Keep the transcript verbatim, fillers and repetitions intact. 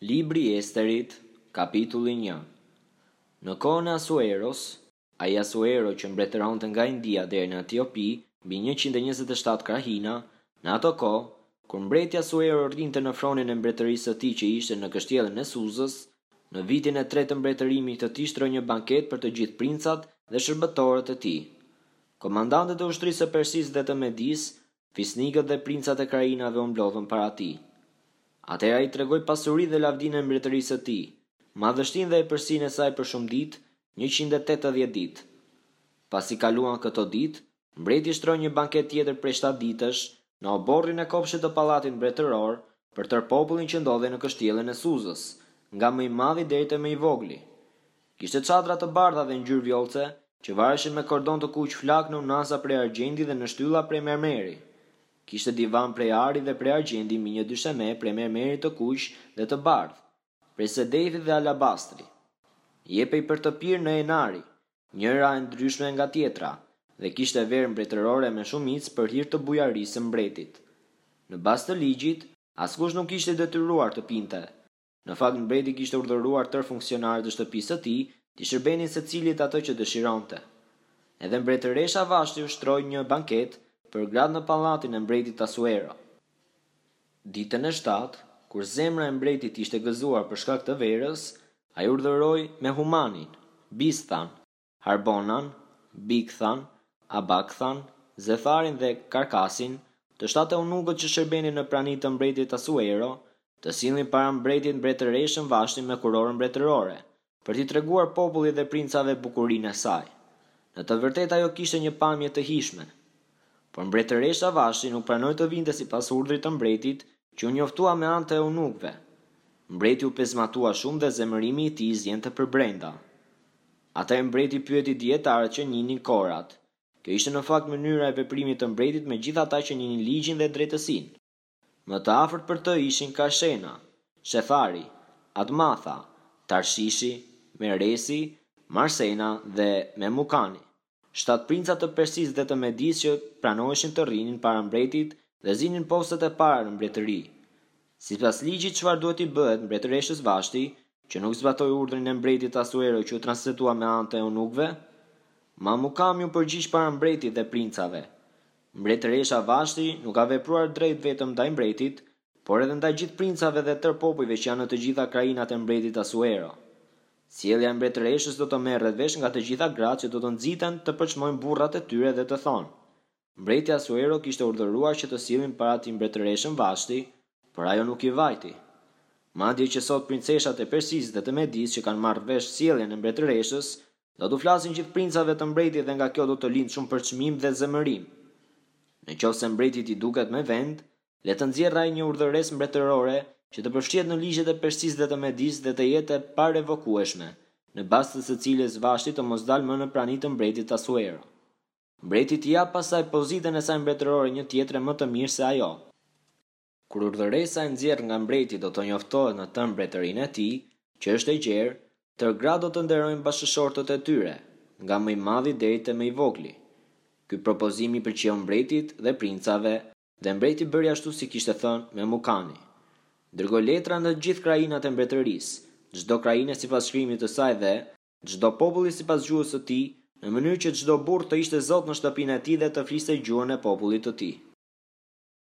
Libri i Esterit, kapitulli një. Në kohën e Asueros, ai Asuero që mbretëronte nga India deri në Etiopi, mbi njëqind e njëzet e shtatë krahina, në ato kohë, kur mbreti Asuero rrinte në fronin e mbretërisë së tij që ishte në kështjellën e Suzës, në vitin e tretë të mbretërimit të tij shtroi një banket për të gjithë princat dhe shërbëtorët e tij. Komandantët e ushtrisë së Persisë dhe të Medis, fisnikët dhe princat e krajinave u mblodhën para tij. Atëherë ai tregoi pasuri dhe lavdinë e mbretërisë së tij, madhështinë dhe epërsinë e saj për shumë ditë, njëqind e tetëdhjetë ditë. Pasi kaluan këto ditë, mbreti shtroi një banket tjetër prej shtatë ditësh në oborrin e kopshtit të pallatit mbretëror për tërë popullin që ndodhej në kështjellën e Suzës, nga më i madhi deri te më i vogli. Kishte çadra të bardha dhe ngjyrë vjollce, që vareshin me kordon të kuq flak në unasa prej argjendi dhe në shtylla prej mermeri. Kishte divan prej ari dhe prej argjendi mbi një dysheme prej mermerit të kuq dhe të bardh, prej sedefi dhe alabastri. Jepej për të pirë në enari, njëra e ndryshme nga tjetra, dhe kishte verë mbretërore me shumicë për hir të bujarisë së mbretit. Në bazë të ligjit, askush nuk ishte detyruar të pinte. Në fakt, mbreti kishte urdhëruar tërë funksionarët e shtëpisë së tij të shërbenin secilit atë që dëshironte. Edhe mbretëresha Vashti ushtroi një banket për gratë në pallatin e mbretit Asuero. Ditën e shtatë, kur zemra e mbretit ishte gëzuar për shkak të verës, ai urdhëroi Mehumanin, Bisthan, Harbonan, Bigthan, Abakthan, Zetharin dhe Karkasin, të shtatë eunukët që shërbenin në pranitë të mbretit Asuero, të sillnin para mbretit mbretëreshën Vashtin me kurorën mbretërore, për t'i treguar popullit dhe princave bukurinë e saj. Në të vërtetë ajo kishte një pamje të hijshme. Por mbretëresha Vashti nuk pranoi të vinte sipas urdhrit të mbretit, që u njoftua me anë të eunukëve. Mbreti u pezmatua shumë dhe zemërimi i tij zjente për brenda. Atëherë mbreti pyeti dietarët që njihnin korat. Kjo ishte në fakt mënyra e veprimit të mbretit me gjithë ata që njihnin ligjin dhe drejtësinë. Më të afërt për të ishin Karshena, Shethari, Admatha, Tarshishi, Meresi, Marsena dhe Memukani. Shtatë princat të Persisë dhe të Medis që pranoheshin të rrinin para mbretit dhe zinin postet e para në mbretëri. Sipas ligjit çfarë duhet i bëhet mbretëreshës Vashti, që nuk zbatoi urdhrin e mbretit Asuero që u transmetua me anë të eunukëve? Mamukami u përgjigj para mbretit dhe princave. Mbretëresha Vashti nuk ka vepruar drejt vetëm ndaj mbretit, por edhe ndaj gjithë princave dhe tërë popujve që janë në të gjitha krajinat e mbretit Asuero. Sjellja e mbretëreshës do të merret vesh nga të gjitha gratë që do të nxiten të përçmojnë burrat e tyre dhe të thonë: Mbreti Asuero kishte urdhëruar që të sillnin para tij mbretëreshën Vashti, por ajo nuk i vajti. Madje që sot princeshat e Persisë dhe të Medis që kanë marrë vesh sjelljen e mbretëreshës, do t'u flasin gjithë princave të mbretit dhe nga kjo do të lindë shumë përçmim dhe zemërim. Nëse mbretit i duket me vend, le të nxjerrë ai një urdhëresë mbretërore që të përfshihet në ligjet e Persisë dhe të Medis dhe të jetë e parevokueshme, në bazë të së cilës Vashti të mos dalë më në praninë të mbretit Asuero. Mbreti t'i jap pasaj pozitën e saj mbretërore një tjetre më të mirë se ajo. Kur urdhëresa e nxjerrë nga mbreti do të njoftohet në të mbretërinë e tij, që është e gjerë, tërë gratë do të nderojnë bashkëshortët e tyre, nga më i madhi deri te më i vogli. Ky propozim i pëlqeu mbretit dhe princave, dhe mbreti bëri ashtu si kishte thënë Memukani. Dërgoi letra në gjithë krajinat e mbretërisë, çdo krajinë sipas shkrimit të saj dhe çdo populli sipas gjuhës së tij, në mënyrë që çdo burr të ishte zot në shtëpinë e tij dhe të fliste gjuhën e popullit të tij.